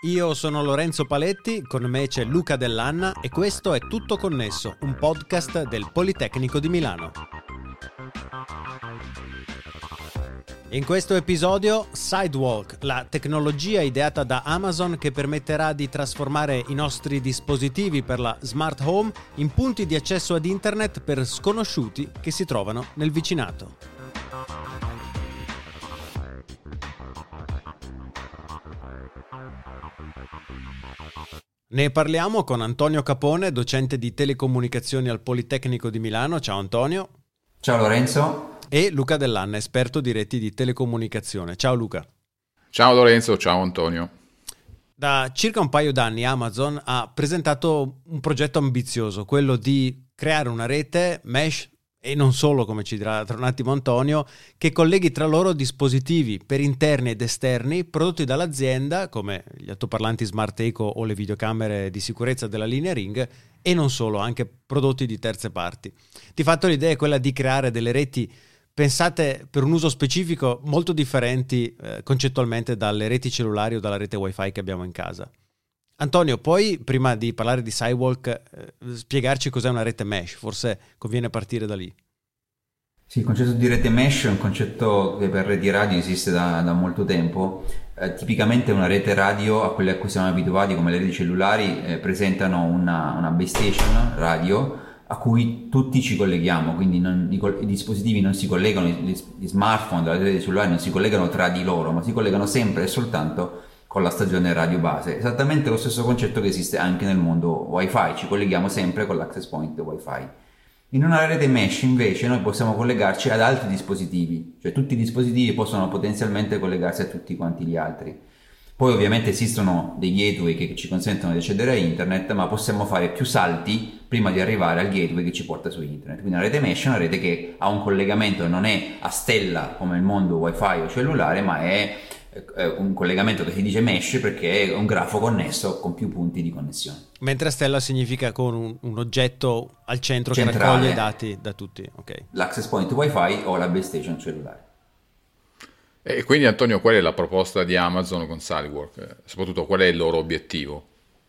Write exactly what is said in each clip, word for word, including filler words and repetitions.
Io sono Lorenzo Paletti, con me c'è Luca Dell'Anna e questo è Tutto Connesso, un podcast del Politecnico di Milano. In questo episodio Sidewalk, la tecnologia ideata da Amazon che permetterà di trasformare i nostri dispositivi per la smart home in punti di accesso ad internet per sconosciuti che si trovano nel vicinato. Ne parliamo con Antonio Capone, docente di telecomunicazioni al Politecnico di Milano. Ciao Antonio. Ciao Lorenzo. E Luca Dell'Anna, esperto di reti di telecomunicazione. Ciao Luca. Ciao Lorenzo, ciao Antonio. Da circa un paio d'anni Amazon ha presentato un progetto ambizioso, quello di creare una rete mesh e non solo, come ci dirà tra un attimo Antonio, che colleghi tra loro dispositivi per interni ed esterni prodotti dall'azienda, come gli altoparlanti Smart Eco o le videocamere di sicurezza della linea Ring, e non solo, anche prodotti di terze parti. Di fatto l'idea è quella di creare delle reti pensate per un uso specifico molto differenti eh, concettualmente dalle reti cellulari o dalla rete wifi che abbiamo in casa. Antonio, puoi, prima di parlare di Sidewalk, eh, spiegarci cos'è una rete mesh? Forse conviene partire da lì. Sì, il concetto di rete mesh è un concetto che per reti radio esiste da, da molto tempo. Eh, tipicamente una rete radio, a quelle a cui siamo abituati come le reti cellulari, eh, presentano una, una base station radio a cui tutti ci colleghiamo, quindi non, i, i dispositivi non si collegano, gli, gli smartphone della rete cellulare non si collegano tra di loro, ma si collegano sempre e soltanto con la stazione radio base. Esattamente lo stesso concetto che esiste anche nel mondo wifi, ci colleghiamo sempre con l'access point wifi. In una rete mesh invece noi possiamo collegarci ad altri dispositivi, cioè tutti i dispositivi possono potenzialmente collegarsi a tutti quanti gli altri. Poi ovviamente esistono dei gateway che ci consentono di accedere a internet, ma possiamo fare più salti prima di arrivare al gateway che ci porta su internet. Quindi una rete mesh è una rete che ha un collegamento, non è a stella come il mondo wifi o cellulare, ma è un collegamento che si dice mesh perché è un grafo connesso con più punti di connessione. Mentre a stella significa con un, un oggetto al centro centrale, che raccoglie i dati da tutti. Okay. L'access point wifi o la base station cellulare. E quindi Antonio, qual è la proposta di Amazon con Sidewalk? Soprattutto qual è il loro obiettivo?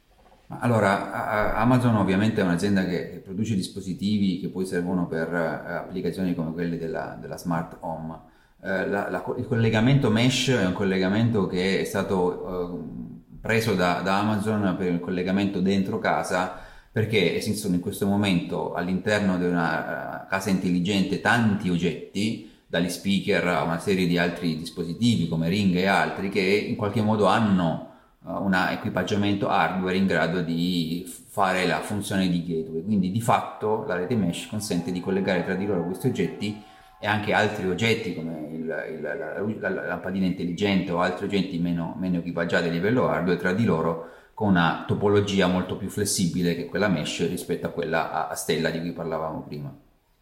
Allora, Amazon ovviamente è un'azienda che produce dispositivi che poi servono per applicazioni come quelle della, della smart home. La, la, il collegamento mesh è un collegamento che è stato uh, preso da, da Amazon per il collegamento dentro casa, perché esistono in questo momento all'interno di una uh, casa intelligente tanti oggetti, dagli speaker a una serie di altri dispositivi come Ring e altri, che in qualche modo hanno uh, un equipaggiamento hardware in grado di fare la funzione di gateway. Quindi di fatto la rete mesh consente di collegare tra di loro questi oggetti e anche altri oggetti come il, il, la, la, la lampadina intelligente o altri oggetti meno, meno equipaggiati a livello hardware tra di loro, con una topologia molto più flessibile che quella mesh rispetto a quella a, a stella di cui parlavamo prima.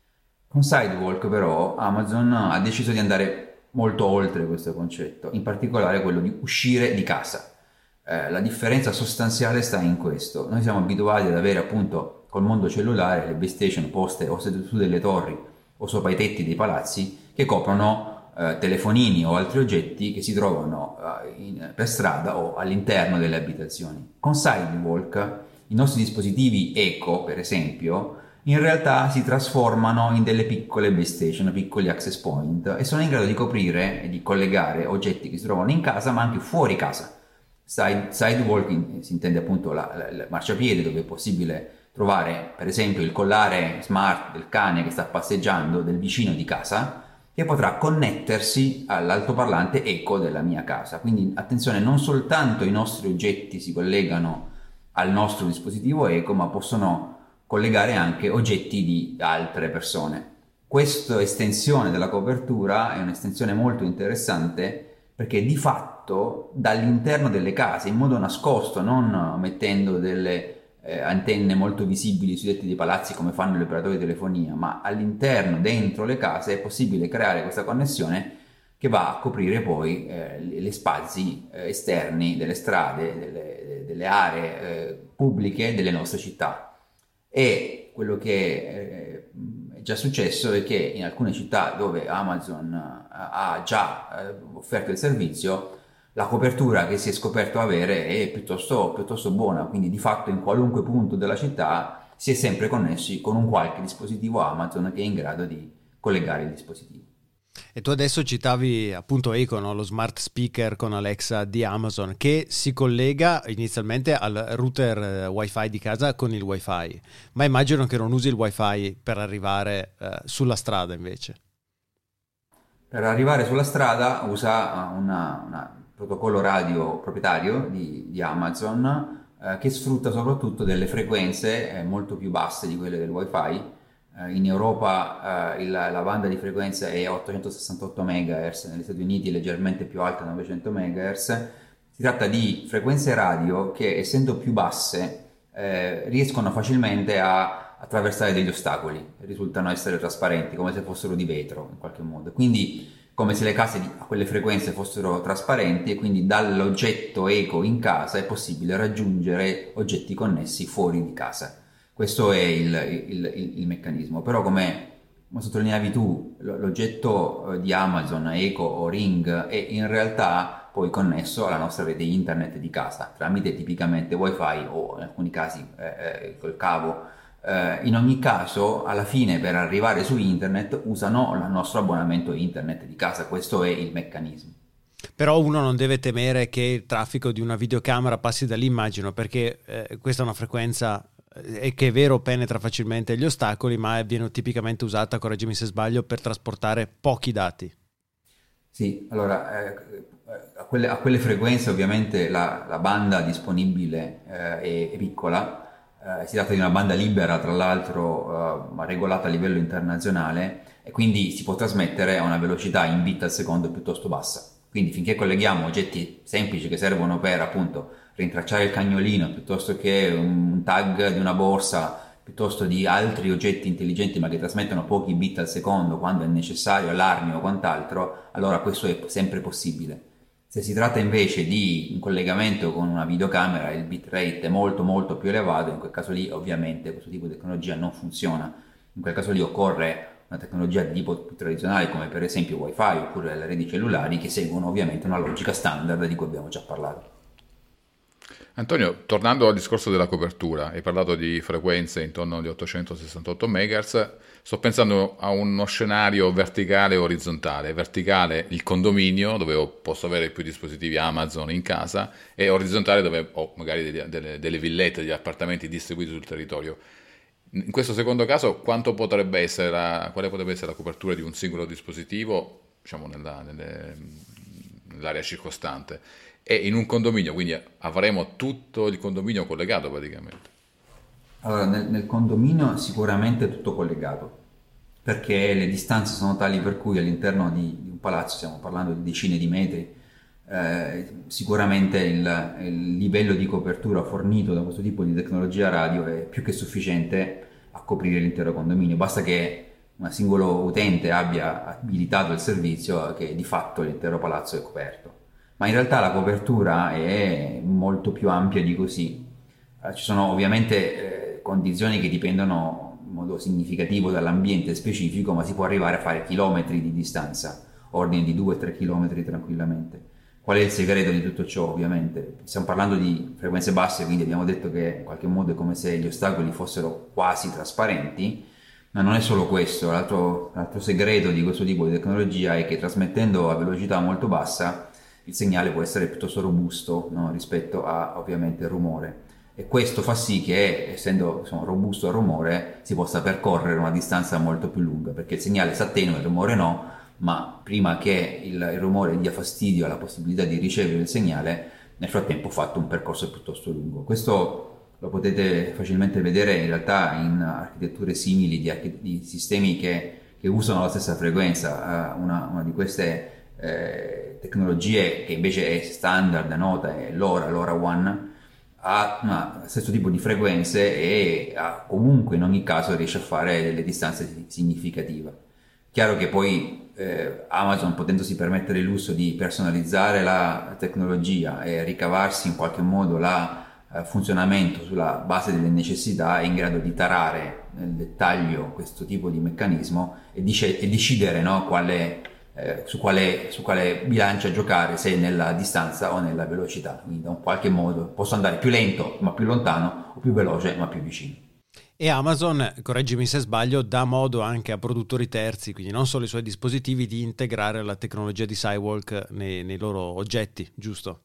Con Sidewalk però Amazon ha deciso di andare molto oltre questo concetto, in particolare quello di uscire di casa. Eh, la differenza sostanziale sta in questo: noi siamo abituati ad avere appunto col mondo cellulare le base station poste o su delle torri o sopra i tetti dei palazzi che coprono eh, telefonini o altri oggetti che si trovano eh, in, per strada o all'interno delle abitazioni. Con Sidewalk i nostri dispositivi Eco, per esempio, in realtà si trasformano in delle piccole base station, piccoli access point, e sono in grado di coprire e di collegare oggetti che si trovano in casa ma anche fuori casa. Side, sidewalk in, si intende appunto la, la, la marciapiede, dove è possibile trovare per esempio il collare smart del cane che sta passeggiando del vicino di casa, che potrà connettersi all'altoparlante Eco della mia casa. Quindi attenzione, non soltanto i nostri oggetti si collegano al nostro dispositivo Eco, ma possono collegare anche oggetti di altre persone. Questa estensione della copertura è un'estensione molto interessante, perché di fatto dall'interno delle case, in modo nascosto, non mettendo delle Eh, antenne molto visibili sui tetti dei palazzi come fanno gli operatori di telefonia, ma all'interno, dentro le case, è possibile creare questa connessione che va a coprire poi eh, gli spazi eh, esterni delle strade, delle, delle aree eh, pubbliche delle nostre città. E quello che eh, è già successo è che in alcune città dove Amazon ha già eh, offerto il servizio, La copertura che si è scoperto avere è piuttosto, piuttosto buona, quindi di fatto in qualunque punto della città si è sempre connessi con un qualche dispositivo Amazon che è in grado di collegare il dispositivo. E tu adesso citavi appunto Echo, no? Lo smart speaker con Alexa di Amazon, che si collega inizialmente al router eh, wifi di casa con il wifi, ma immagino che non usi il wifi per arrivare eh, sulla strada invece. Per arrivare sulla strada usa un protocollo radio proprietario di, di Amazon eh, che sfrutta soprattutto delle frequenze eh, molto più basse di quelle del wifi. In Europa eh, il, la banda di frequenza è ottocentosessantotto megahertz, negli Stati Uniti leggermente più alta, novecento megahertz. Si tratta di frequenze radio che, essendo più basse, eh, riescono facilmente a attraversare degli ostacoli, risultano essere trasparenti, come se fossero di vetro in qualche modo. Quindi come se le case di, a quelle frequenze fossero trasparenti, e quindi dall'oggetto Echo in casa è possibile raggiungere oggetti connessi fuori di casa. Questo è il, il, il, il meccanismo, però come, come sottolineavi tu, l'oggetto di Amazon, Echo o Ring, è in realtà poi connesso alla nostra rete internet di casa, tramite tipicamente wifi o in alcuni casi eh, col cavo. Eh, in ogni caso, alla fine, per arrivare su internet usano il nostro abbonamento internet di casa, questo è il meccanismo. Però uno non deve temere che il traffico di una videocamera passi da lì, immagino, perché eh, questa è una frequenza e che è vero penetra facilmente gli ostacoli, ma viene tipicamente usata, correggimi se sbaglio, per trasportare pochi dati. Sì, allora eh, a, quelle, a quelle frequenze ovviamente la, la banda disponibile eh, è, è piccola, eh, si tratta di una banda libera tra l'altro, eh, regolata a livello internazionale, e quindi si può trasmettere a una velocità in bit al secondo piuttosto bassa. Quindi finché colleghiamo oggetti semplici che servono per appunto rintracciare il cagnolino, piuttosto che un tag di una borsa, piuttosto di altri oggetti intelligenti ma che trasmettono pochi bit al secondo quando è necessario, allarmi o quant'altro, allora questo è sempre possibile. Se si tratta invece di un collegamento con una videocamera, il bitrate è molto molto più elevato, in quel caso lì ovviamente questo tipo di tecnologia non funziona. In quel caso lì occorre una tecnologia di tipo più tradizionale, come per esempio wifi oppure le reti cellulari, che seguono ovviamente una logica standard di cui abbiamo già parlato. Antonio, tornando al discorso della copertura, hai parlato di frequenze intorno agli ottocentosessantotto megahertz, sto pensando a uno scenario verticale e orizzontale. Verticale il condominio, dove posso avere più dispositivi Amazon in casa, e orizzontale dove ho magari delle, delle, delle villette, degli appartamenti distribuiti sul territorio. In questo secondo caso, quanto potrebbe essere la, quale potrebbe essere la copertura di un singolo dispositivo, diciamo, nella, nelle, nell'area circostante? E in un condominio, quindi avremo tutto il condominio collegato praticamente. Allora, nel, nel condominio sicuramente è tutto collegato, perché le distanze sono tali per cui all'interno di, di un palazzo, stiamo parlando di decine di metri, eh, sicuramente il, il livello di copertura fornito da questo tipo di tecnologia radio è più che sufficiente a coprire l'intero condominio. Basta che un singolo utente abbia abilitato il servizio, che di fatto l'intero palazzo è coperto. Ma in realtà la copertura è molto più ampia di così. Eh, ci sono ovviamente eh, condizioni che dipendono in modo significativo dall'ambiente specifico, ma si può arrivare a fare chilometri di distanza, ordini di due tre chilometri tranquillamente. Qual è il segreto di tutto ciò? Ovviamente stiamo parlando di frequenze basse, quindi abbiamo detto che in qualche modo è come se gli ostacoli fossero quasi trasparenti, ma non è solo questo. L'altro, l'altro segreto di questo tipo di tecnologia è che, trasmettendo a velocità molto bassa, il segnale può essere piuttosto robusto, no? Rispetto a ovviamente il rumore, e questo fa sì che, essendo insomma, robusto al rumore, si possa percorrere una distanza molto più lunga, perché il segnale si attenua, il rumore no, ma prima che il, il rumore dia fastidio alla possibilità di ricevere il segnale, nel frattempo ho fatto un percorso piuttosto lungo. Questo lo potete facilmente vedere in realtà in architetture simili di, di sistemi che, che usano la stessa frequenza. Uh, una, una di queste eh, tecnologie che invece è standard, nota, è LoRa, LoRa One, ha lo stesso tipo di frequenze e ha, comunque in ogni caso riesce a fare delle distanze significative. Chiaro che poi eh, Amazon, potendosi permettere il lusso di personalizzare la tecnologia e ricavarsi in qualche modo la eh, funzionamento sulla base delle necessità, è in grado di tarare nel dettaglio questo tipo di meccanismo e, dice, e decidere, no, quale eh, su, quale, su quale bilancia giocare, se nella distanza o nella velocità. Quindi da un qualche modo posso andare più lento ma più lontano, o più veloce ma più vicino. E Amazon, correggimi se sbaglio, dà modo anche a produttori terzi, quindi non solo i suoi dispositivi, di integrare la tecnologia di Sidewalk nei, nei loro oggetti, giusto?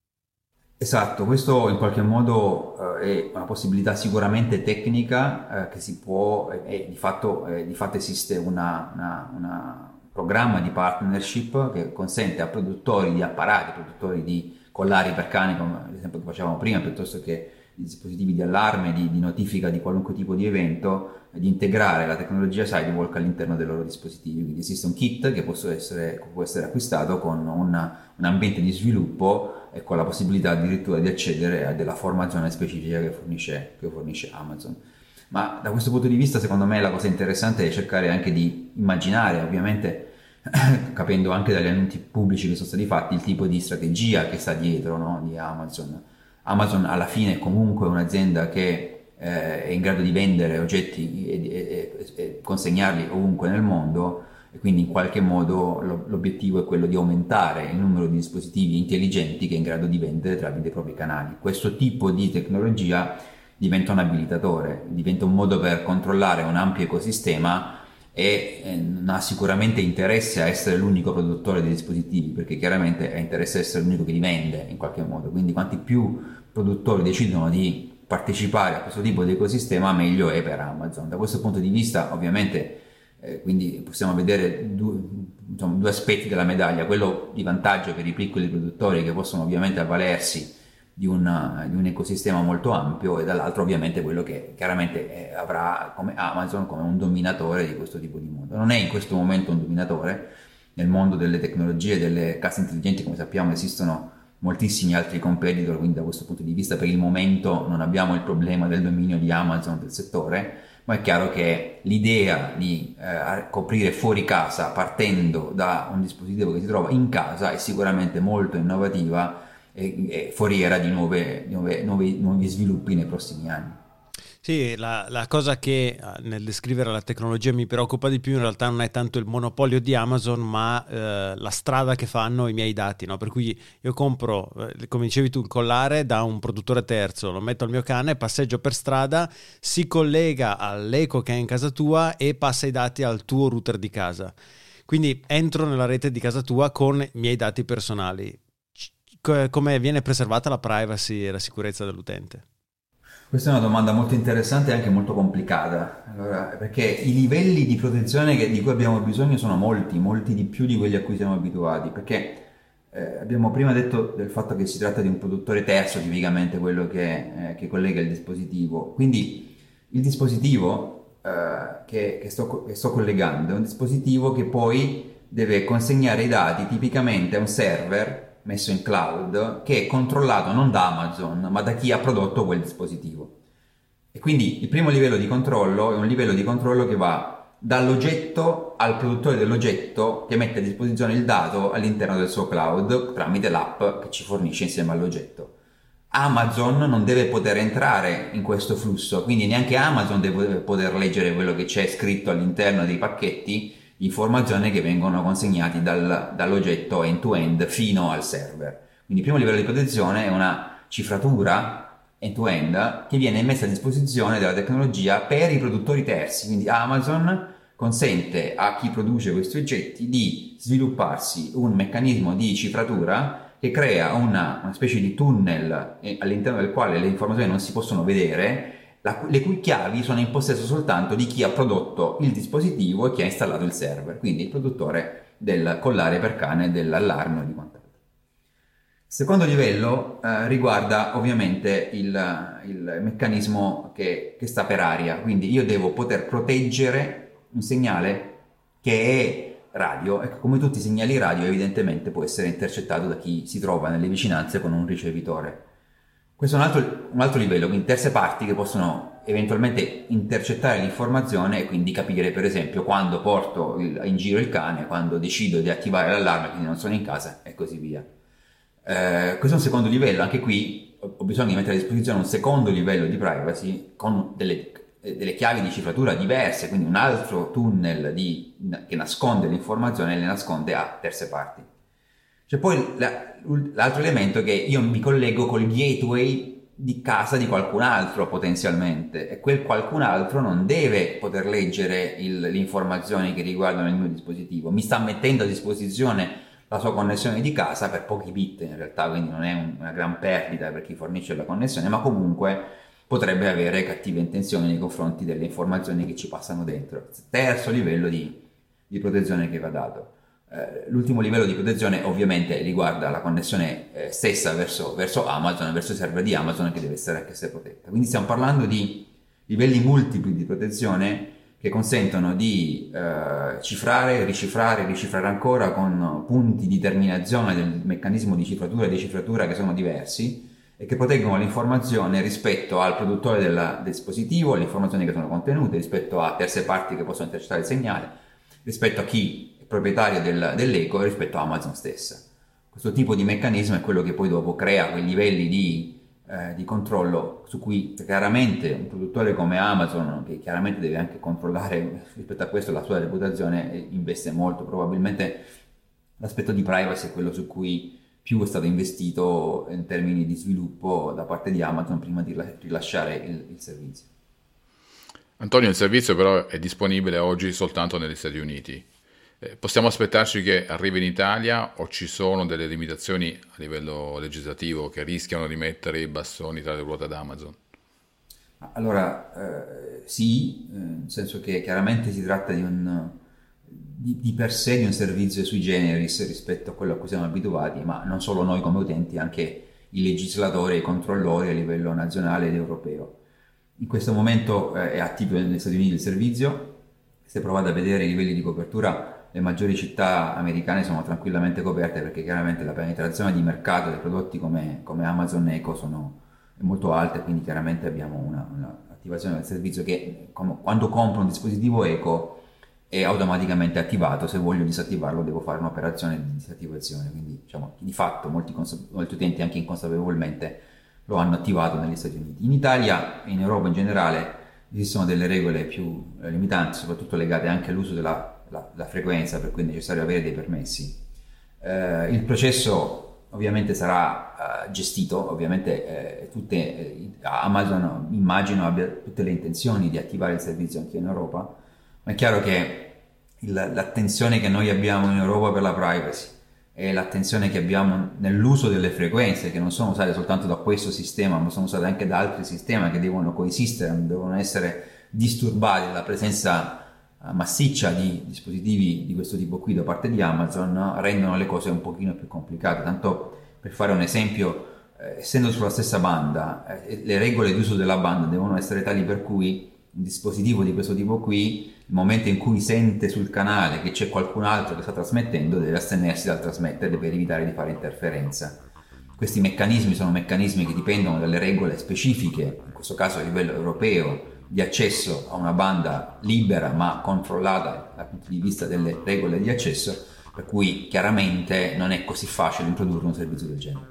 Esatto, questo in qualche modo eh, è una possibilità sicuramente tecnica eh, che si può, e eh, di fatto, eh, di fatto esiste una, una, una programma di partnership che consente a produttori di apparati, produttori di collari per cani, come l'esempio che facevamo prima, piuttosto che di dispositivi di allarme, di, di notifica di qualunque tipo di evento, eh, di integrare la tecnologia Sidewalk all'interno dei loro dispositivi. Quindi esiste un kit che può essere, può essere acquistato con una, un ambiente di sviluppo e con la possibilità addirittura di accedere a della formazione specifica che fornisce, che fornisce Amazon. Ma da questo punto di vista, secondo me, la cosa interessante è cercare anche di immaginare, ovviamente capendo anche dagli annunci pubblici che sono stati fatti, il tipo di strategia che sta dietro, no, di Amazon. Amazon alla fine è comunque un'azienda che eh, è in grado di vendere oggetti e, e, e consegnarli ovunque nel mondo, e quindi in qualche modo lo, l'obiettivo è quello di aumentare il numero di dispositivi intelligenti che è in grado di vendere tramite i propri canali. Questo tipo di tecnologia diventa un abilitatore, diventa un modo per controllare un ampio ecosistema e eh, non ha sicuramente interesse a essere l'unico produttore dei dispositivi, perché chiaramente ha interesse a essere l'unico che li vende in qualche modo. Quindi quanti più produttori decidono di partecipare a questo tipo di ecosistema, meglio è per Amazon. Da questo punto di vista, ovviamente, eh, quindi possiamo vedere due, diciamo, due aspetti della medaglia: quello di vantaggio per i piccoli produttori che possono ovviamente avvalersi di, una, di un ecosistema molto ampio, e dall'altro ovviamente quello che chiaramente eh, avrà come Amazon come un dominatore di questo tipo di mondo. Non è in questo momento un dominatore nel mondo delle tecnologie, delle case intelligenti. Come sappiamo esistono moltissimi altri competitor, quindi da questo punto di vista per il momento non abbiamo il problema del dominio di Amazon del settore, ma è chiaro che l'idea di eh, coprire fuori casa partendo da un dispositivo che si trova in casa è sicuramente molto innovativa e, e foriera di, nuove, di nuove, nuovi, nuovi sviluppi nei prossimi anni. Sì, la, la cosa che nel descrivere la tecnologia mi preoccupa di più in realtà non è tanto il monopolio di Amazon, ma eh, la strada che fanno i miei dati, no? Per cui io compro, eh, come dicevi tu, il collare da un produttore terzo, lo metto al mio cane, passeggio per strada, si collega all'eco che è in casa tua e passa i dati al tuo router di casa. Quindi entro nella rete di casa tua con i miei dati personali. C- come viene preservata la privacy e la sicurezza dell'utente? Questa è una domanda molto interessante e anche molto complicata, allora, perché i livelli di protezione che, di cui abbiamo bisogno sono molti, molti di più di quelli a cui siamo abituati, perché eh, abbiamo prima detto del fatto che si tratta di un produttore terzo, tipicamente quello che, eh, che collega il dispositivo. Quindi il dispositivo eh, che, che, sto, che sto collegando è un dispositivo che poi deve consegnare i dati tipicamente a un server messo in cloud, che è controllato non da Amazon ma da chi ha prodotto quel dispositivo. E quindi il primo livello di controllo è un livello di controllo che va dall'oggetto al produttore dell'oggetto, che mette a disposizione il dato all'interno del suo cloud tramite l'app che ci fornisce insieme all'oggetto. Amazon non deve poter entrare in questo flusso, quindi neanche Amazon deve poter leggere quello che c'è scritto all'interno dei pacchetti, informazioni che vengono consegnati dal, dall'oggetto end-to-end fino al server. Quindi il primo livello di protezione è una cifratura end-to-end che viene messa a disposizione della tecnologia per i produttori terzi. Quindi Amazon consente a chi produce questi oggetti di svilupparsi un meccanismo di cifratura che crea una, una specie di tunnel all'interno del quale le informazioni non si possono vedere, La, le cui chiavi sono in possesso soltanto di chi ha prodotto il dispositivo e chi ha installato il server, quindi il produttore del collare per cane, dell'allarme o di quant'altro. Il secondo livello eh, riguarda ovviamente il, il meccanismo che, che sta per aria, quindi io devo poter proteggere un segnale che è radio e che, come tutti i segnali radio, evidentemente può essere intercettato da chi si trova nelle vicinanze con un ricevitore. Questo è un altro, un altro livello, quindi terze parti che possono eventualmente intercettare l'informazione e quindi capire, per esempio, quando porto il, in giro il cane, quando decido di attivare l'allarme, quindi non sono in casa e così via. Eh, questo è un secondo livello, anche qui ho bisogno di mettere a disposizione un secondo livello di privacy con delle delle chiavi di cifratura diverse, quindi un altro tunnel di, che nasconde l'informazione e le nasconde a terze parti. C'è poi la, l'altro elemento che io mi collego col gateway di casa di qualcun altro potenzialmente, e quel qualcun altro non deve poter leggere il, le informazioni che riguardano il mio dispositivo, mi sta mettendo a disposizione la sua connessione di casa per pochi bit in realtà, quindi non è un, una gran perdita per chi fornisce la connessione, ma comunque potrebbe avere cattive intenzioni nei confronti delle informazioni che ci passano dentro. Terzo livello di, di protezione che va dato. Eh, l'ultimo livello di protezione ovviamente riguarda la connessione eh, stessa verso, verso Amazon, verso i server di Amazon, che deve essere anche se protetta. Quindi stiamo parlando di livelli multipli di protezione che consentono di eh, cifrare, ricifrare, ricifrare ancora con punti di terminazione del meccanismo di cifratura e decifratura che sono diversi e che proteggono l'informazione rispetto al produttore del dispositivo, le informazioni che sono contenute, rispetto a terze parti che possono intercettare il segnale, rispetto a chi è proprietario del, dell'eco e rispetto a Amazon stessa. Questo tipo di meccanismo è quello che poi dopo crea quei livelli di, eh, di controllo su cui chiaramente un produttore come Amazon, che chiaramente deve anche controllare rispetto a questo la sua reputazione, investe molto. Probabilmente l'aspetto di privacy è quello su cui più è stato investito in termini di sviluppo da parte di Amazon prima di rilasciare il, il servizio. Antonio, il servizio però è disponibile oggi soltanto negli Stati Uniti. Eh, possiamo aspettarci che arrivi in Italia o ci sono delle limitazioni a livello legislativo che rischiano di mettere i bastoni tra le ruote ad Amazon? Allora, eh, sì, eh, nel senso che chiaramente si tratta di un... Di, di per sé di un servizio sui generis rispetto a quello a cui siamo abituati, ma non solo noi come utenti, anche i legislatori e i controllori a livello nazionale ed europeo. In questo momento eh, è attivo negli Stati Uniti il servizio. Se provate a vedere i livelli di copertura, le maggiori città americane sono tranquillamente coperte, perché chiaramente la penetrazione di mercato dei prodotti come, come Amazon Echo sono, è molto alta, quindi chiaramente abbiamo una, una attivazione del servizio che com- quando compro un dispositivo Echo è automaticamente attivato. Se voglio disattivarlo devo fare un'operazione di disattivazione, quindi diciamo di fatto molti, cons- molti utenti anche inconsapevolmente lo hanno attivato negli Stati Uniti. In Italia e in Europa in generale esistono delle regole più limitanti, soprattutto legate anche all'uso della la, la frequenza, per cui è necessario avere dei permessi. Eh, il processo ovviamente sarà uh, gestito, ovviamente eh, tutte, eh, Amazon immagino abbia tutte le intenzioni di attivare il servizio anche in Europa. Ma è chiaro che il, l'attenzione che noi abbiamo in Europa per la privacy e l'attenzione che abbiamo nell'uso delle frequenze, che non sono usate soltanto da questo sistema, ma sono usate anche da altri sistemi che devono coesistere, devono essere disturbati dalla presenza massiccia di dispositivi di questo tipo qui da parte di Amazon, rendono le cose un pochino più complicate. Tanto per fare un esempio, eh, essendo sulla stessa banda, eh, le regole di uso della banda devono essere tali per cui un dispositivo di questo tipo qui, nel momento in cui sente sul canale che c'è qualcun altro che sta trasmettendo, deve astenersi dal trasmettere per evitare di fare interferenza. Questi meccanismi sono meccanismi che dipendono dalle regole specifiche, in questo caso a livello europeo, di accesso a una banda libera ma controllata dal punto di vista delle regole di accesso, per cui chiaramente non è così facile introdurre un servizio del genere.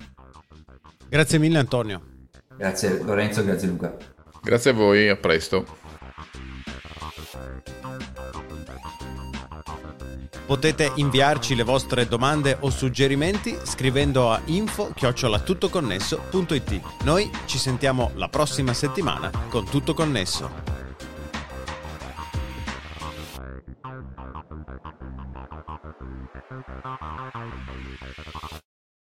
Grazie mille Antonio. Grazie Lorenzo, grazie Luca. Grazie a voi, a presto. Potete inviarci le vostre domande o suggerimenti scrivendo a info chiocciola tuttoconnesso punto it. Noi ci sentiamo la prossima settimana con Tutto Connesso.